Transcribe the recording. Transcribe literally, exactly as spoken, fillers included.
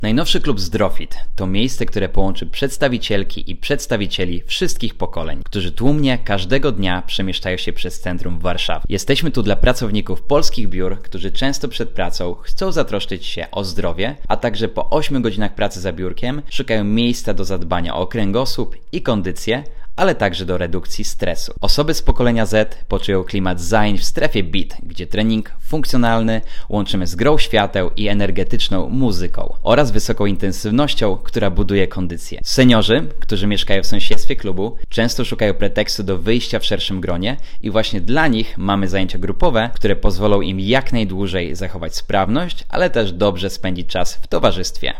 Najnowszy klub Zdrofit to miejsce, które połączy przedstawicielki i przedstawicieli wszystkich pokoleń, którzy tłumnie każdego dnia przemieszczają się przez centrum Warszawy. Jesteśmy tu dla pracowników polskich biur, którzy często przed pracą chcą zatroszczyć się o zdrowie, a także po ośmiu godzinach pracy za biurkiem szukają miejsca do zadbania o kręgosłup i kondycję, ale także do redukcji stresu. Osoby z pokolenia Z poczują klimat zajęć w strefie beat, gdzie trening funkcjonalny łączymy z grą świateł i energetyczną muzyką oraz wysoką intensywnością, która buduje kondycję. Seniorzy, którzy mieszkają w sąsiedztwie klubu, często szukają pretekstu do wyjścia w szerszym gronie i właśnie dla nich mamy zajęcia grupowe, które pozwolą im jak najdłużej zachować sprawność, ale też dobrze spędzić czas w towarzystwie.